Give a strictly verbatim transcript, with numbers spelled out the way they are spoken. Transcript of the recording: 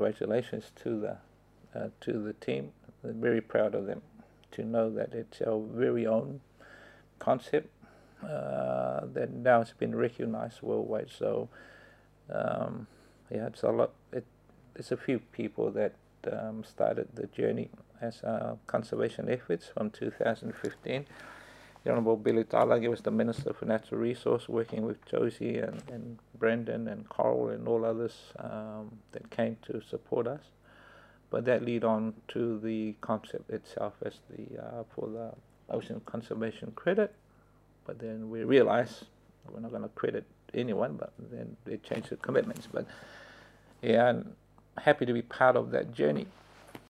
congratulations to the uh, to the team. We're very proud of them to know that it's our very own concept uh, that now has been recognized worldwide. So um, yeah, it's a lot. It, it's a few people that um, started the journey as uh, conservation efforts from two thousand fifteen. The Honourable Billy Talagi was the Minister for Natural Resource, working with Josie and, and Brendan and Carl and all others um, that came to support us. But that led on to the concept itself as the uh, for the Ocean Conservation Credit. But then we realized we're not going to credit anyone, but then they changed the commitments. But yeah, I'm happy to be part of that journey.